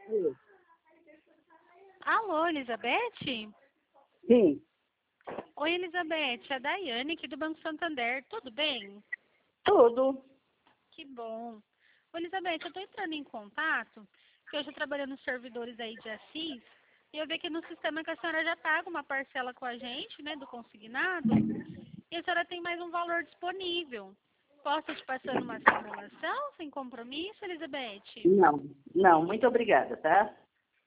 Alô, Elizabeth? Sim, Oi, Elizabeth, é a Daiane aqui do Banco Santander, tudo bem? tudo. Que bom. Ô, Elizabeth, eu estou entrando em contato, porque eu estou trabalhando nos servidores aí de Assis, e eu vi aqui no sistema que a senhora já paga uma parcela com a gente, né, do consignado, e a senhora tem mais um valor disponível. Posso te passando uma simulação sem compromisso, Elizabeth? Não, não, muito obrigada, tá?